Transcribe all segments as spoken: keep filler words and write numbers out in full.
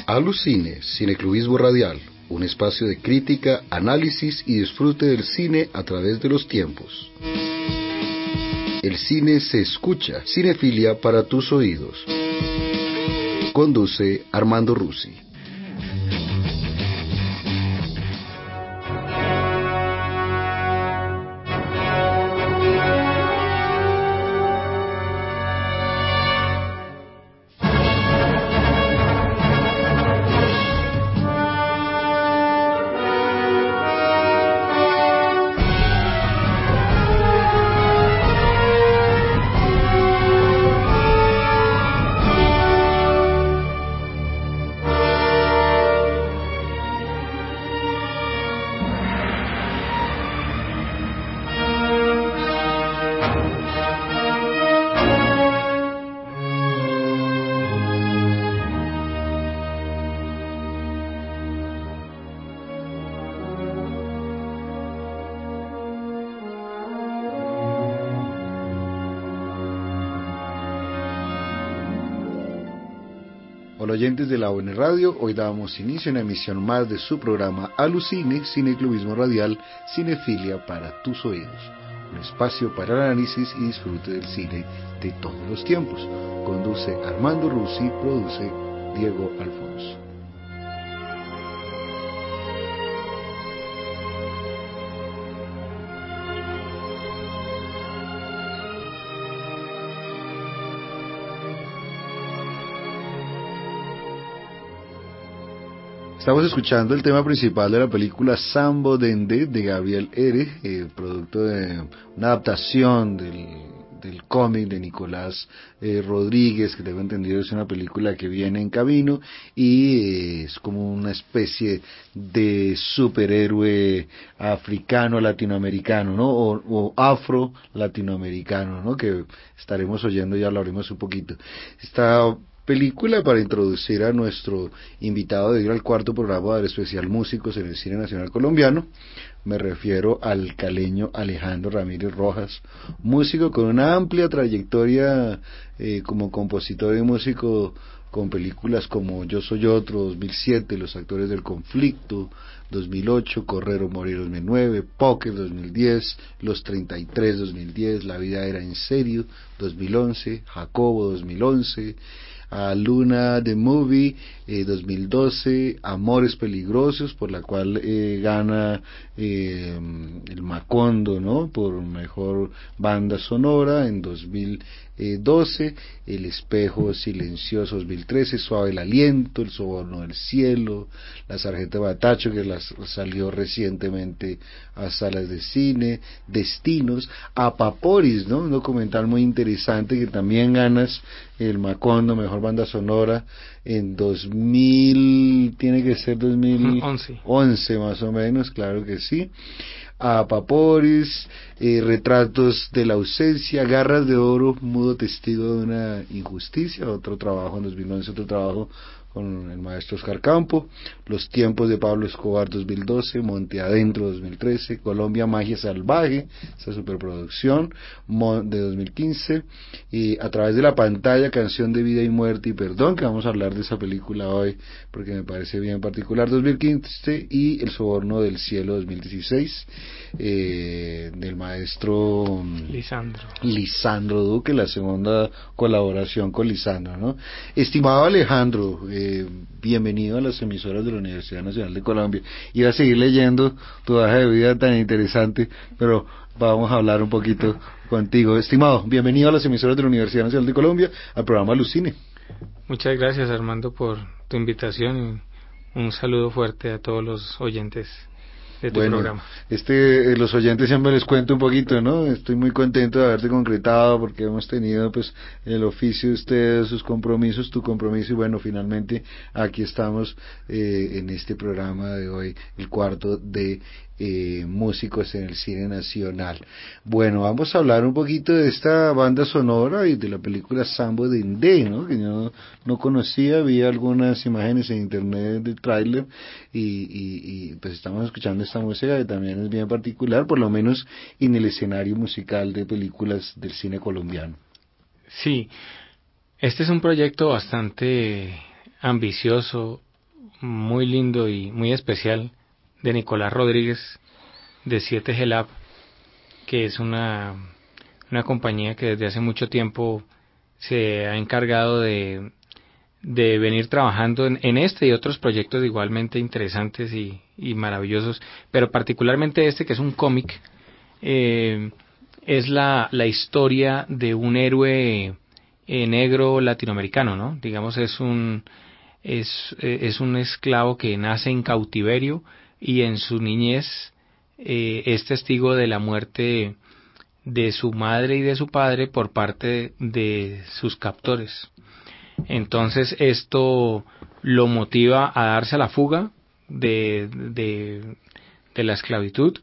Alucine, Cineclubismo Radial, un espacio de crítica, análisis y disfrute del cine a través de los tiempos. El cine se escucha, cinefilia para tus oídos. Conduce Armando Rusi. Hola oyentes de la O N Radio, hoy damos inicio a una emisión más de su programa Alucine, Cineclubismo Radial, Cinefilia para tus oídos. Un espacio para el análisis y disfrute del cine de todos los tiempos. Conduce Armando Rusi, produce Diego Alfonso. Estamos escuchando el tema principal de la película Sambo Dende de Gabriel Ere, eh, producto de una adaptación del, del cómic de Nicolás eh, Rodríguez, que tengo entendido es una película que viene en camino y eh, es como una especie de superhéroe africano latinoamericano, ¿no? O, o afro latinoamericano, ¿no? Que estaremos oyendo, ya hablaremos un poquito. Está película para introducir a nuestro invitado de ir al cuarto programa del especial Músicos en el Cine Nacional Colombiano. Me refiero al caleño Alejandro Ramírez Rojas, músico con una amplia trayectoria eh, como compositor y músico, con películas como Yo Soy Otro, dos mil siete, Los Actores del Conflicto, dos mil ocho, Correr o Morir, dos mil nueve, Póker, dos mil diez, Los treinta y tres, dos mil diez, La Vida Era en Serio, dos mil once, Jacobo, dos mil once, a Luna The Movie, eh, dos mil doce, Amores Peligrosos, por la cual eh, gana eh, el Macondo, ¿no?, por mejor banda sonora en dos mil doce, El Espejo Silencioso, dos mil trece, Suave el Aliento, El Soborno del Cielo, La Sargento Batacho, que las, salió recientemente a salas de cine, Destinos, Apaporis, ¿no?, un documental muy interesante que también ganas el Macondo, mejor banda sonora en dos mil, tiene que ser dos mil once más o menos, claro que sí. A Paporis, eh, Retratos de la Ausencia, Garras de Oro, Mudo Testigo de una Injusticia, otro trabajo en dos mil once, otro trabajo con el maestro Oscar Campo, Los Tiempos de Pablo Escobar, dos mil doce, Monte Adentro, dos mil trece, Colombia Magia Salvaje, esa superproducción de dos mil quince, y A Través de la Pantalla, Canción de Vida y Muerte y Perdón, que vamos a hablar de esa película hoy porque me parece bien particular, dos mil quince, y El Soborno del Cielo, dos mil dieciséis, eh, del maestro Lisandro Lisandro Duque, la segunda colaboración con Lisandro, ¿no? Estimado Alejandro, eh, bienvenido a las emisoras de la Universidad Nacional de Colombia. Iba a seguir leyendo tu hoja de vida tan interesante, pero vamos a hablar un poquito contigo. Estimado, bienvenido a las emisoras de la Universidad Nacional de Colombia, al programa Alucine. Muchas gracias, Armando, por tu invitación y un saludo fuerte a todos los oyentes de tu bueno, programa. Este, eh, los oyentes siempre les cuento un poquito, ¿no? Estoy muy contento de haberte concretado porque hemos tenido, pues, el oficio de ustedes, sus compromisos, tu compromiso, y bueno, finalmente aquí estamos eh, en este programa de hoy, el cuarto de eh, músicos en el cine nacional. Bueno, vamos a hablar un poquito de esta banda sonora y de la película Sambo Dende, ¿no?, que yo no conocía, vi algunas imágenes en internet de tráiler y, y, y pues estamos escuchando esta música que también es bien particular, por lo menos en el escenario musical de películas del cine colombiano. Sí, este es un proyecto bastante ambicioso, muy lindo y muy especial de Nicolás Rodríguez de siete G Lab, que es una, una compañía que desde hace mucho tiempo se ha encargado de, de venir trabajando en, en este y otros proyectos igualmente interesantes y, y maravillosos, pero particularmente este, que es un cómic. Eh, es la, la historia de un héroe eh, negro latinoamericano, ¿no? Digamos, es un es, eh, es un esclavo que nace en cautiverio y en su niñez eh, es testigo de la muerte de su madre y de su padre por parte de sus captores. Entonces esto lo motiva a darse a la fuga de, de, de la esclavitud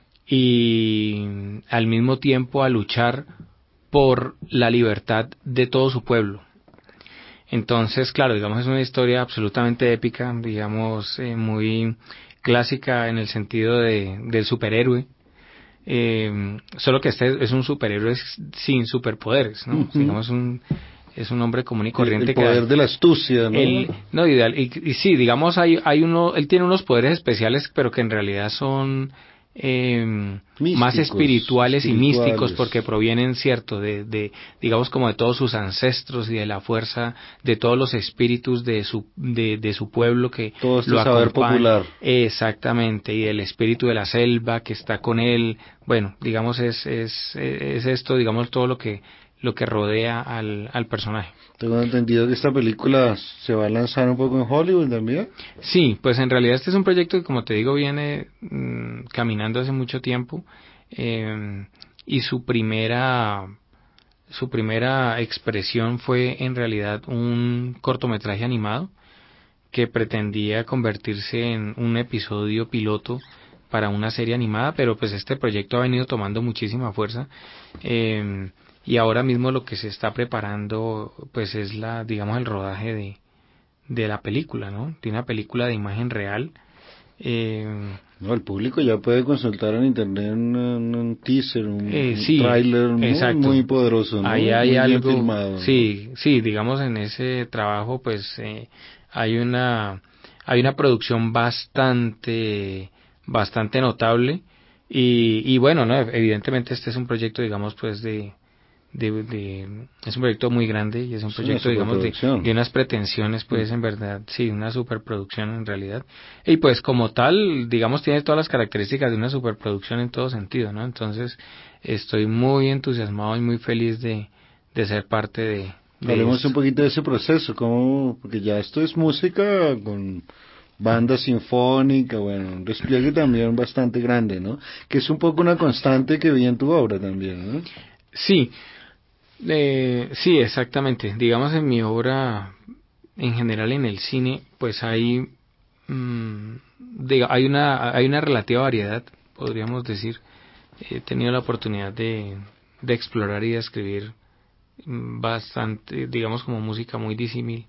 y al mismo tiempo a luchar por la libertad de todo su pueblo. Entonces, claro, digamos, es una historia absolutamente épica, digamos, eh, muy clásica en el sentido de, del superhéroe, eh, solo que este es un superhéroe sin superpoderes, ¿no? Uh-huh. Digamos, un, es un hombre común y corriente. El, el poder que, de la astucia, ¿no? El, no, ideal, y, y sí, digamos, hay, hay uno, él tiene unos poderes especiales, pero que en realidad son eh, místicos, más espirituales, espirituales y místicos, porque provienen, cierto, de, de, digamos, como de todos sus ancestros y de la fuerza de todos los espíritus de su, de, de su pueblo que todo este lo saber popular. Exactamente, y el espíritu de la selva que está con él. Bueno, digamos, es, es, es esto, digamos, todo lo que lo que rodea al, al personaje. Tengo entendido que esta película se va a lanzar un poco en Hollywood también. Sí, pues en realidad este es un proyecto que, como te digo, viene mmm, caminando hace mucho tiempo eh, y su primera su primera expresión fue en realidad un cortometraje animado que pretendía convertirse en un episodio piloto para una serie animada, pero pues este proyecto ha venido tomando muchísima fuerza. Eh, y ahora mismo lo que se está preparando pues es la, digamos, el rodaje de, de la película, ¿no? De una película de imagen real. Eh, no, el público ya puede consultar en internet un, un teaser, un, eh, un sí, tráiler muy, muy poderoso, ¿no? Ahí hay muy algo, bien filmado. sí, ¿no? Sí, digamos en ese trabajo pues eh, hay una hay una producción bastante bastante notable y, y bueno, no, evidentemente este es un proyecto, digamos, pues de De, de, es un proyecto muy grande y es un es proyecto, digamos, de, de unas pretensiones, pues, en verdad, sí, una superproducción en realidad. Y pues, como tal, digamos, tiene todas las características de una superproducción en todo sentido, ¿no? Entonces, estoy muy entusiasmado y muy feliz de, de ser parte de, de Hablemos esto. un poquito de ese proceso, como, porque ya esto es música con banda sinfónica, bueno, un despliegue también bastante grande, ¿no? Que es un poco una constante que vi en tu obra también, ¿no? Sí, eh, sí, exactamente. Digamos, en mi obra, en general en el cine, pues hay, mmm, diga, hay una hay una relativa variedad, podríamos decir. He tenido la oportunidad de, de explorar y de escribir bastante, digamos, como música muy disímil.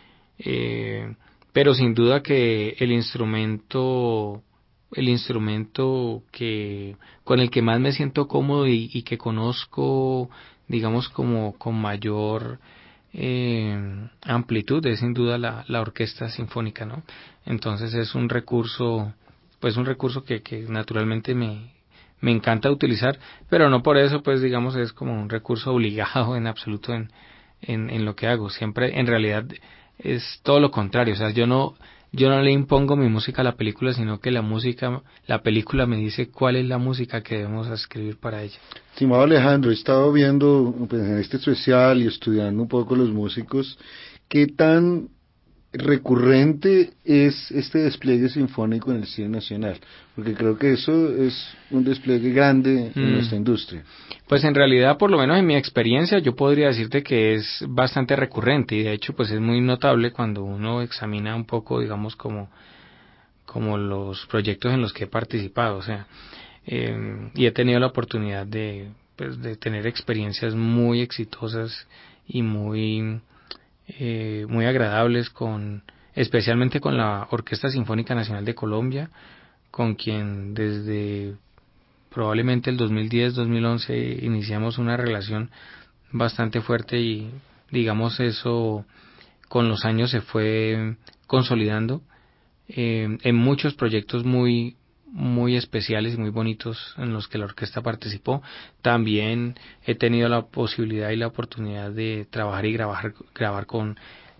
Eh, pero sin duda que el instrumento el instrumento que con el que más me siento cómodo y, y que conozco, digamos, como con mayor eh, amplitud es sin duda la, la orquesta sinfónica, ¿no? Entonces es un recurso, pues un recurso que, que naturalmente me, me encanta utilizar, pero no por eso, pues digamos, es como un recurso obligado en absoluto en, en, en lo que hago. Siempre, en realidad, es todo lo contrario. O sea, yo no, yo no le impongo mi música a la película, sino que la música, la película me dice cuál es la música que debemos escribir para ella. Estimado Alejandro, he estado viendo pues, en este especial y estudiando un poco los músicos, qué tan recurrente es este despliegue sinfónico en el cine nacional, porque creo que eso es un despliegue grande en mm. nuestra industria. Pues en realidad, por lo menos en mi experiencia, yo podría decirte que es bastante recurrente y de hecho pues es muy notable cuando uno examina un poco, digamos, como, como los proyectos en los que he participado, o sea, eh, y he tenido la oportunidad de, pues, de tener experiencias muy exitosas y muy Eh, muy agradables con, especialmente con la Orquesta Sinfónica Nacional de Colombia, con quien desde probablemente el dos mil diez dos mil once iniciamos una relación bastante fuerte y digamos eso con los años se fue consolidando eh, en muchos proyectos muy muy especiales y muy bonitos en los que la orquesta participó. También he tenido la posibilidad y la oportunidad de trabajar y grabar, grabar con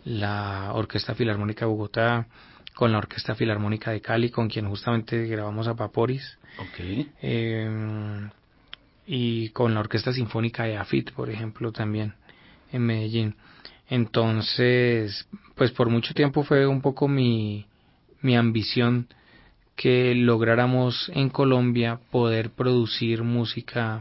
la Orquesta Filarmónica de Bogotá, con la Orquesta Filarmónica de Cali, con quien justamente grabamos a Paporis, Okay. eh, y con la Orquesta Sinfónica de AFIT, por ejemplo, también en Medellín. Entonces, pues por mucho tiempo fue un poco mi, mi ambición que lográramos en Colombia poder producir música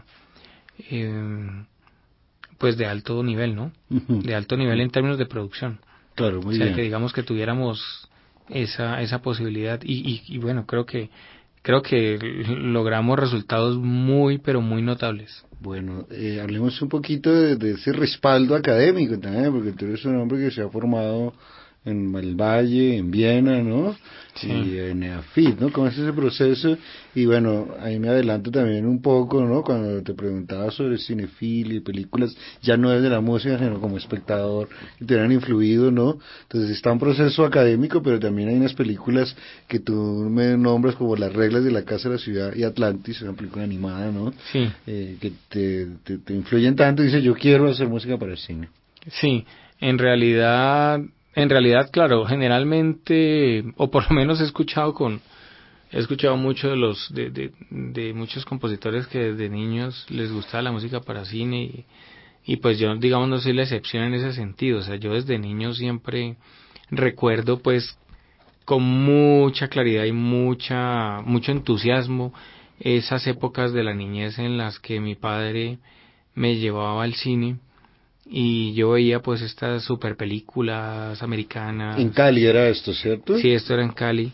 eh, pues de alto nivel, ¿no? Uh-huh. De alto nivel en términos de producción. Claro, muy O sea, bien. que digamos que tuviéramos esa esa posibilidad y, y, y bueno, creo que creo que logramos resultados muy pero muy notables. Bueno, eh, hablemos un poquito de, de ese respaldo académico también, porque tú eres un hombre que se ha formado en el Valle, en Viena, ¿no? Sí. Y en EAFIT, ¿no? ¿Cómo es ese proceso? Y bueno, ahí me adelanto también un poco, ¿no? Cuando te preguntaba sobre cinefilia y películas, ya no desde la música, sino como espectador, que te han influido, ¿no? Entonces está un proceso académico, pero también hay unas películas que tú me nombras como Las reglas de la casa de la ciudad y Atlantis, una película animada, ¿no? Sí. Eh, que te, te, te influyen tanto y dices, yo quiero hacer música para el cine. Sí, en realidad, en realidad, claro, generalmente, o por lo menos he escuchado con, he escuchado mucho de los, de, de, de muchos compositores que desde niños les gustaba la música para cine y, y pues yo, digamos, no soy la excepción en ese sentido. O sea, yo desde niño siempre recuerdo, pues, con mucha claridad y mucha, mucho entusiasmo esas épocas de la niñez en las que mi padre me llevaba al cine y yo veía pues estas super películas En americanas. Cali era esto, ¿cierto? Sí, esto era en Cali.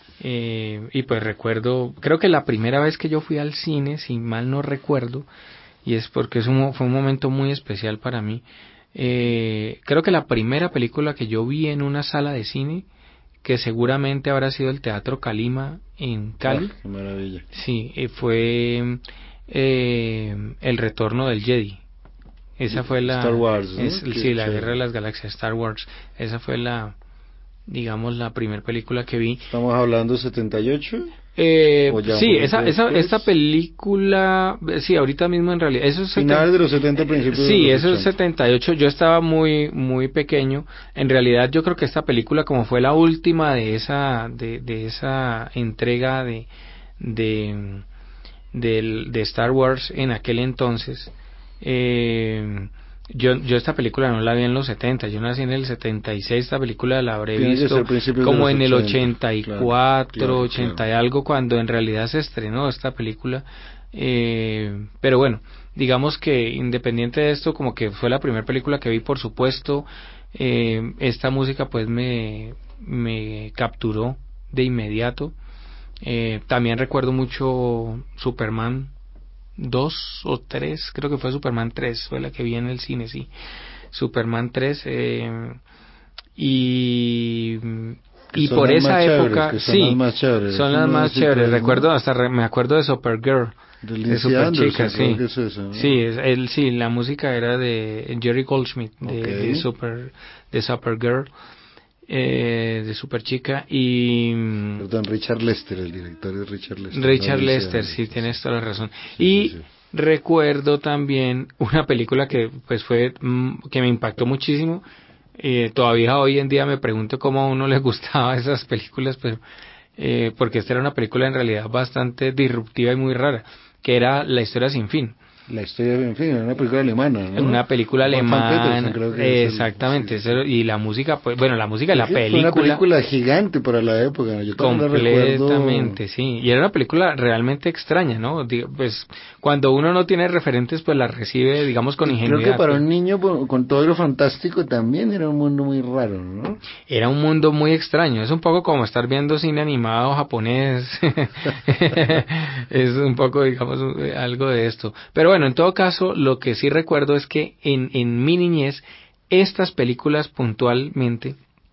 Eh, y pues recuerdo, creo que la primera vez que yo fui al cine, si mal no recuerdo, y es porque es un, fue un momento muy especial para mí, eh, creo que la primera película que yo vi en una sala de cine, que seguramente habrá sido el Teatro Calima en Cali, Ah, qué maravilla. sí, eh, fue eh, El Retorno del Jedi. Esa fue Star la, Wars, es, ¿no? Qué sí, la Guerra chévere. de las Galaxias, Star Wars. Esa fue la, digamos, la primera película que vi. ¿Estamos hablando setenta y ocho? Eh, ¿O ya un sí, poquito esa, esa, después? esta película, eh, sí, ahorita mismo en realidad, eso es seten- Finales de los setenta, eh, principios de sí, los eso es ochenta. setenta y ocho. Yo estaba muy, muy pequeño. En realidad, yo creo que esta película, como fue la última de esa, de, de esa entrega de, de, del- de Star Wars en aquel entonces, eh, yo, yo esta película no la vi en los setenta, yo nací en el setenta y seis, esta película la habré Tiene que visto ser principios de como los en el ochenta. ochenta y Claro, cuatro, claro, claro. ochenta y algo, cuando en realidad se estrenó esta película. Eh, pero bueno, digamos que independiente de esto, como que fue la primera película que vi, por supuesto, eh, esta música pues me, me capturó de inmediato. Eh, también recuerdo mucho Superman dos o tres, creo que fue Superman tres, fue la que vi en el cine, sí. Superman tres, eh, y, Que y son por las más esa chéveres, época, que son las sí, más chéveres. son Esos las más chéveres. musicals, ¿no? Recuerdo, hasta re- me acuerdo de Supergirl, De de Lindsay Superchica, Anderson, creo sí. que es eso, ¿no? Sí, es, él, sí, la música era de Jerry Goldsmith, Ok. de, de Super, de Supergirl, eh, de Superchica, y mm, Perdón, Richard Lester, el director es Richard Lester, no Richard Lindsay Lester, sí, Anderson, sí. tienes toda la razón. Sí, sí, Y sí. recuerdo también una película que pues fue mm, que me impactó muchísimo. Eh, todavía hoy en día me pregunto cómo a uno le gustaba esas películas, pero eh, porque esta era una película en realidad bastante disruptiva y muy rara, que era La historia sin fin. La historia, en fin, es una película alemana, ¿no? Una película Wolfgang Petersen alemana, creo que es eh, el... Sí, exactamente, sí, sí. eso- y la música, pues, bueno, la música de Es la que fue una película. película gigante para la época, ¿no? Yo también la recuerdo. Completamente, sí. Y era una película realmente extraña, ¿no? Digo, pues cuando uno no tiene referentes, pues la recibe, digamos, con Y creo que ingenuidad. para Pero un niño con con todo lo fantástico también era un mundo muy raro, ¿no? era un mundo muy extraño. Es un poco como estar viendo cine animado japonés. Es un poco, digamos, algo de esto. Pero bueno, en todo caso, lo que sí recuerdo es que en, en mi niñez, estas películas puntualmente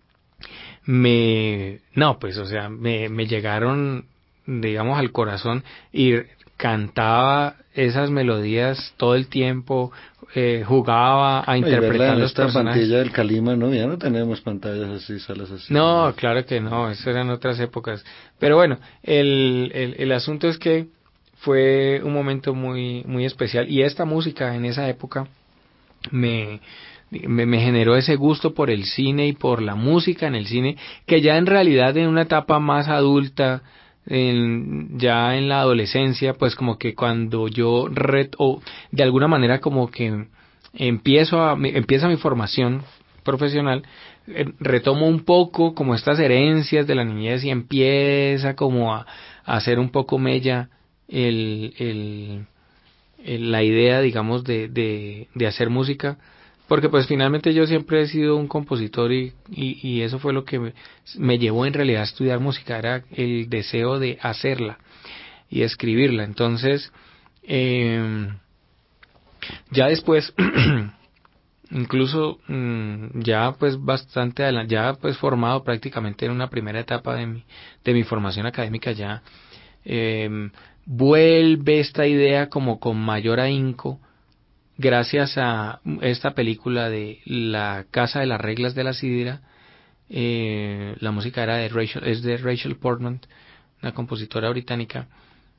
me, no, pues, o sea, me, me llegaron, digamos, al corazón y cantaba esas melodías todo el tiempo, eh, jugaba a interpretar en los esta personajes. pantalla del Calima, no, ya no tenemos pantallas así, salas así. No, claro que no, eso eran otras épocas. Pero bueno, el, el, el asunto es que fue un momento muy, muy especial y esta música en esa época me, me, me generó ese gusto por el cine y por la música en el cine, que ya en realidad en una etapa más adulta, en, ya en la adolescencia, pues como que cuando yo ret, o de alguna manera como que empiezo a, empieza mi formación profesional, eh, retomo un poco como estas herencias de la niñez y empieza como a, a hacer un poco mella el, el, el la idea, digamos, de, de, de hacer música, porque pues finalmente yo siempre he sido un compositor y, y, y eso fue lo que me, me llevó en realidad a estudiar música, era el deseo de hacerla y escribirla. Entonces, eh, ya después, incluso mmm, ya pues bastante adelante, ya pues formado prácticamente en una primera etapa de mi, de mi formación académica, ya eh, vuelve esta idea como con mayor ahínco gracias a esta película de La Casa de las Reglas de la Sidra. Eh, la música era de Rachel, es de Rachel Portman, una compositora británica,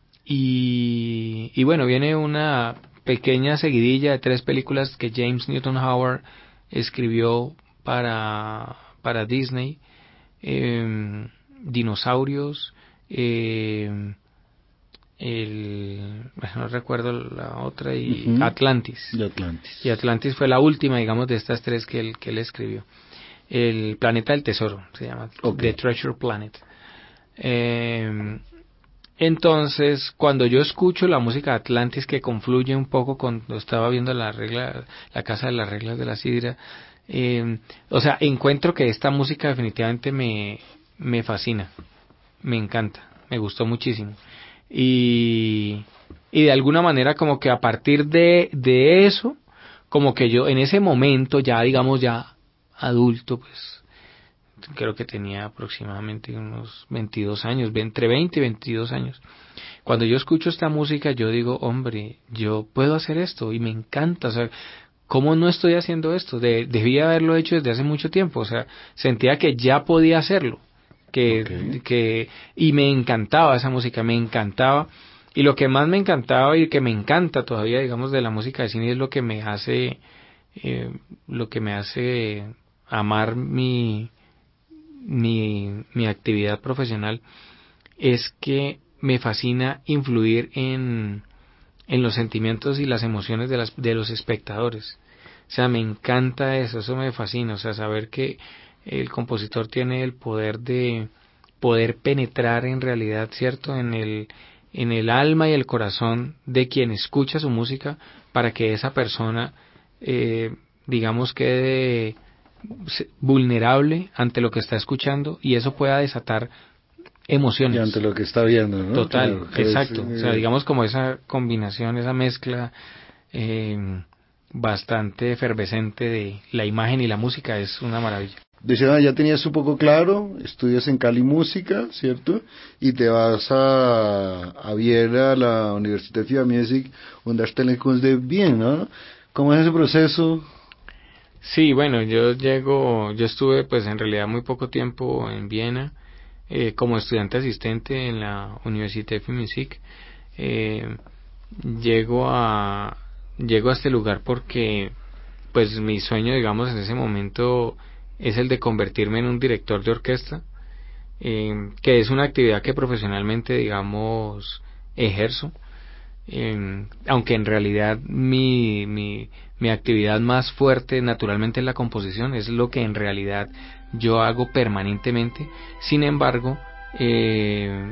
y, y bueno, viene una pequeña seguidilla de tres películas que James Newton Howard escribió para, para Disney, eh, Dinosaurios, eh, el, no recuerdo la otra, y Uh-huh. Atlantis. Y Atlantis. Y Atlantis fue la última, digamos, de estas tres que él, que él escribió. El Planeta del Tesoro, se llama, okay. The Treasure Planet. Eh, entonces, cuando yo escucho la música de Atlantis, que confluye un poco cuando estaba viendo la regla, la Casa de las Reglas de la Sidra, eh, o sea, encuentro que esta música definitivamente me, me fascina, me encanta, me gustó muchísimo. Y, y de alguna manera como que a partir de, de eso, como que yo en ese momento ya digamos ya adulto, pues creo que tenía aproximadamente unos veintidós años, entre veinte y veintidós años. Cuando yo escucho esta música yo digo, hombre, yo puedo hacer esto y me encanta, o sea, ¿cómo no estoy haciendo esto? De, debía haberlo hecho desde hace mucho tiempo, o sea, sentía que ya podía hacerlo. Que, okay. que y me encantaba esa música, me encantaba, y lo que más me encantaba y que me encanta todavía, digamos, de la música de cine es lo que me hace eh, lo que me hace amar mi mi mi actividad profesional, es que me fascina influir en en los sentimientos y las emociones de las de los espectadores. O sea, me encanta eso, eso me fascina, o sea, saber que el compositor tiene el poder de poder penetrar en realidad, ¿cierto?, en el en el alma y el corazón de quien escucha su música, para que esa persona eh, digamos quede vulnerable ante lo que está escuchando y eso pueda desatar emociones. Y ante lo que está viendo, ¿no? Total, Claro, exacto. Es, eh... O sea, digamos como esa combinación, esa mezcla eh, bastante efervescente de la imagen y la música es una maravilla. Decía, ya tenías un poco claro, estudias en Cali Música, ¿cierto? Y te vas a, a Viera, a la Universidad de Music, donde has de bien, ¿no? ¿Cómo es ese proceso? Sí, bueno, yo llego, yo estuve pues en realidad muy poco tiempo en Viena, eh, como estudiante asistente en la Universität für Musik. Eh, llego a llego a este lugar porque pues mi sueño, digamos, en ese momento es el de convertirme en un director de orquesta, eh, que es una actividad que profesionalmente, digamos, ejerzo, eh, aunque en realidad mi, mi, mi actividad más fuerte naturalmente es la composición, es lo que en realidad yo hago permanentemente. Sin embargo, eh,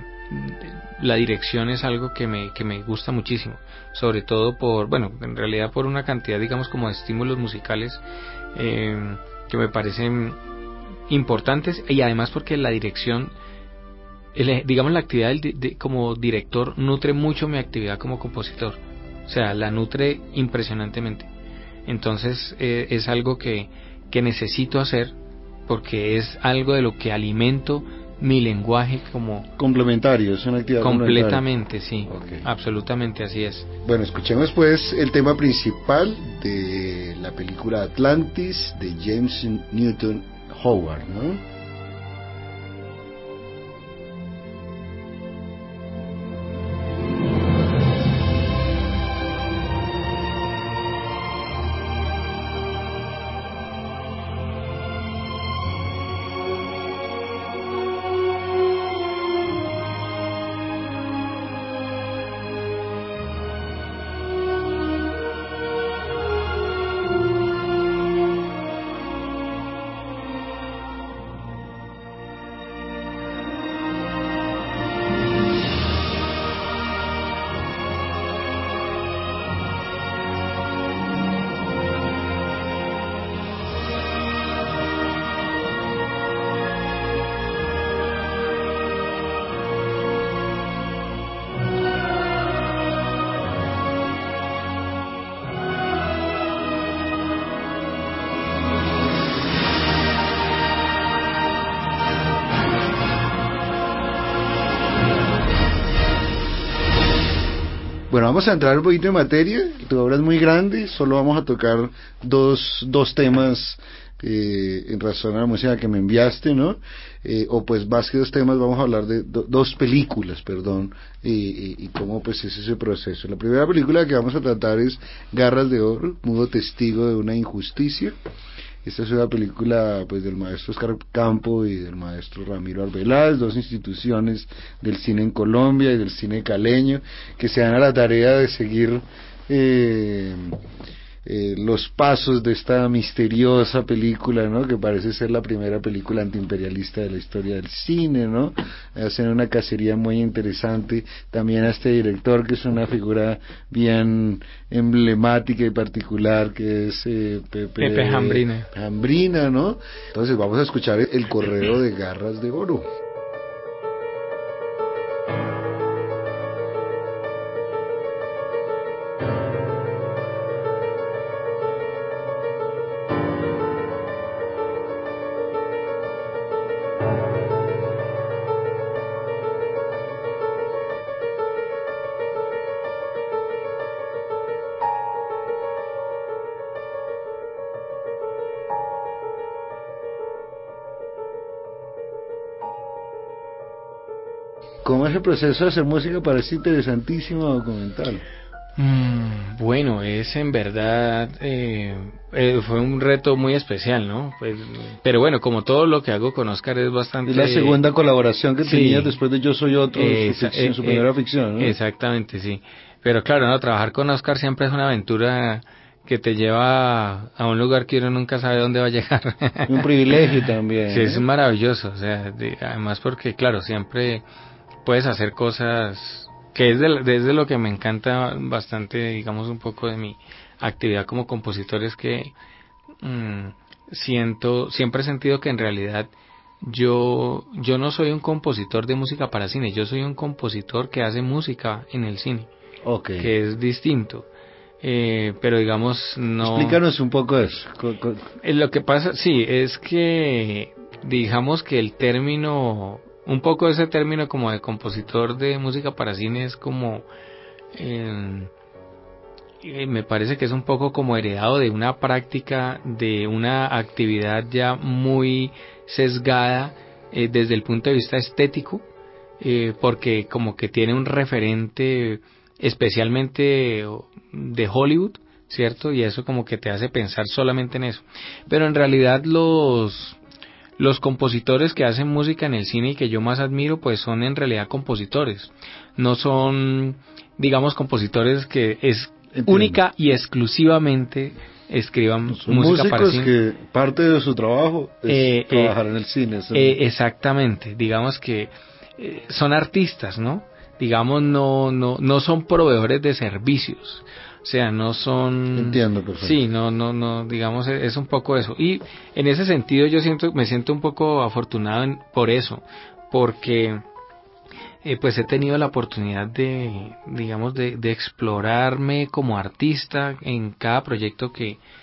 la dirección es algo que me, que me gusta muchísimo, sobre todo por, bueno, en realidad por una cantidad, digamos, como de estímulos musicales eh, que me parecen importantes, y además porque la dirección, el, digamos, la actividad del, de, como director nutre mucho mi actividad como compositor, o sea, la nutre impresionantemente. Entonces eh, es algo que, que necesito hacer, porque es algo de lo que alimento mi lenguaje como... Complementario, es una actividad completamente, sí, okay. Absolutamente así es. Bueno, escuchemos pues el tema principal de la película Atlantis de James Newton Howard, ¿no? Bueno, vamos a entrar un poquito en materia. Tu obra es muy grande, solo vamos a tocar dos, dos temas eh, en razón a la música que me enviaste, ¿no? Eh, o pues más que dos temas, vamos a hablar de do, dos películas, perdón, y, y, y cómo pues es ese proceso. La primera película que vamos a tratar es Garras de Oro, mudo testigo de una injusticia. Esta es una película pues del maestro Oscar Campo y del maestro Ramiro Arbeláez, dos instituciones del cine en Colombia y del cine caleño que se dan a la tarea de seguir eh, eh, los pasos de esta misteriosa película, ¿no? Que parece ser la primera película antiimperialista de la historia del cine, ¿no? Hacen una cacería muy interesante también a este director, que es una figura bien emblemática y particular, que es eh, Pepe, Pepe Jambrina. Jambrina, ¿no? Entonces vamos a escuchar el correo de Garras de Oro. ¿Cómo es el proceso de hacer música para este interesantísimo documental? Mm, bueno, es en verdad eh, eh, fue un reto muy especial, ¿no? Pues, pero bueno, como todo lo que hago con Oscar es bastante... Es la segunda colaboración que sí, tenías después de Yo Soy Otro, eh, su, esa, ficción, eh, su eh, primera ficción, ¿no? Exactamente, sí. Pero claro, no, trabajar con Oscar siempre es una aventura que te lleva a un lugar que uno nunca sabe dónde va a llegar. Un privilegio también. Sí, es ¿eh? maravilloso, o sea, de, además porque claro, siempre puedes hacer cosas que es de, desde lo que me encanta bastante, digamos, un poco de mi actividad como compositor, es que mmm, siento, siempre he sentido que en realidad yo, yo no soy un compositor de música para cine, yo soy un compositor que hace música en el cine, Okay. que es distinto. Eh, pero digamos no. Explícanos un poco eso. Con, con... Lo que pasa, sí, es que digamos que el término, un poco ese término como de compositor de música para cine es como, eh, me parece que es un poco como heredado de una práctica, de una actividad ya muy sesgada eh, desde el punto de vista estético, eh, porque como que tiene un referente especialmente de Hollywood, ¿cierto? Y eso como que te hace pensar solamente en eso. Pero en realidad los los compositores que hacen música en el cine y que yo más admiro, pues son en realidad compositores. No son, digamos, compositores que es Entiendo. única y exclusivamente escriban son música para cine. Que parte de su trabajo es eh, trabajar eh, en el cine. Eh, exactamente, digamos que eh, son artistas, ¿no? Digamos, no, no, no son proveedores de servicios. O sea, no son... Entiendo, perfecto. Sí, no, no, no, digamos, es un poco eso. Y en ese sentido yo siento, me siento un poco afortunado en, por eso, porque eh, pues he tenido la oportunidad de, digamos, de, de explorarme como artista en cada proyecto que,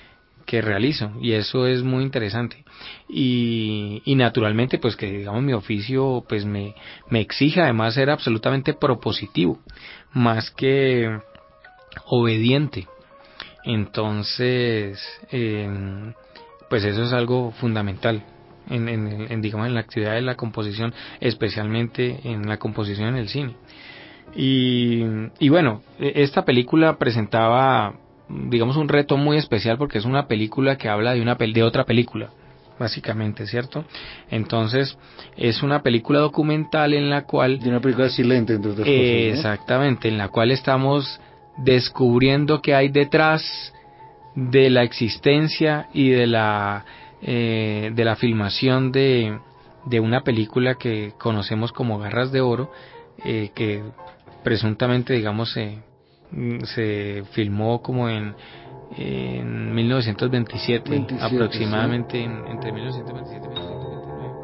que realizo, y eso es muy interesante. Y, y naturalmente, pues que digamos mi oficio pues me, me exige además ser absolutamente propositivo, más que obediente. Entonces, eh, pues eso es algo fundamental en, en, en, digamos, en la actividad de la composición, especialmente en la composición en el cine. Y, y bueno, esta película presentaba, digamos, un reto muy especial porque es una película que habla de una de otra película, básicamente, ¿cierto? Entonces, es una película documental en la cual... De una película silente, entre otras eh, cosas, ¿no? Exactamente, en la cual estamos descubriendo qué hay detrás de la existencia y de la, eh, de la filmación de, de una película que conocemos como Garras de Oro, eh, que presuntamente, digamos, se, se filmó como en, en mil novecientos veintisiete, veintisiete, aproximadamente, ¿sí? en, entre mil novecientos veintisiete y mil novecientos veintinueve.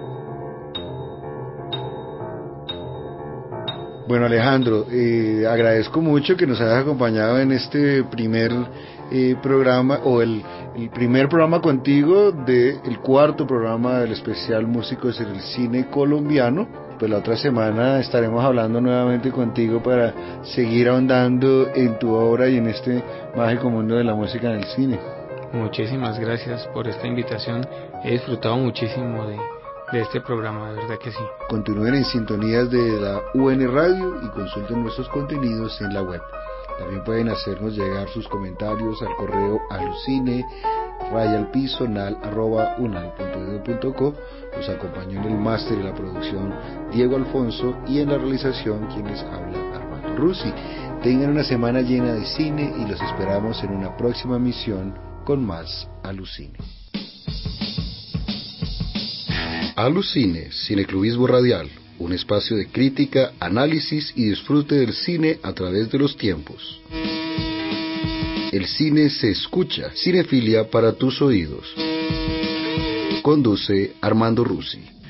Bueno, Alejandro, eh, agradezco mucho que nos hayas acompañado en este primer eh, programa, o el, el primer programa contigo del cuarto programa del especial Músicos en el Cine Colombiano. Pues la otra semana estaremos hablando nuevamente contigo para seguir ahondando en tu obra y en este mágico mundo de la música en el cine. Muchísimas gracias por esta invitación. He disfrutado muchísimo de, de este programa, de verdad que sí. Continúen en sintonías de la U N Radio y consulten nuestros contenidos en la web. También pueden hacernos llegar sus comentarios al correo alucine raya al piso nal arroba unal punto edu punto co. Nos acompañó en el máster y la producción Diego Alfonso, y en la realización quienes habla Armando Rusi. Tengan una semana llena de cine y los esperamos en una próxima emisión con más Alucine. Alucine, Cineclubismo Radial, un espacio de crítica, análisis y disfrute del cine a través de los tiempos. El cine se escucha, cinefilia para tus oídos. Conduce Armando Rusi.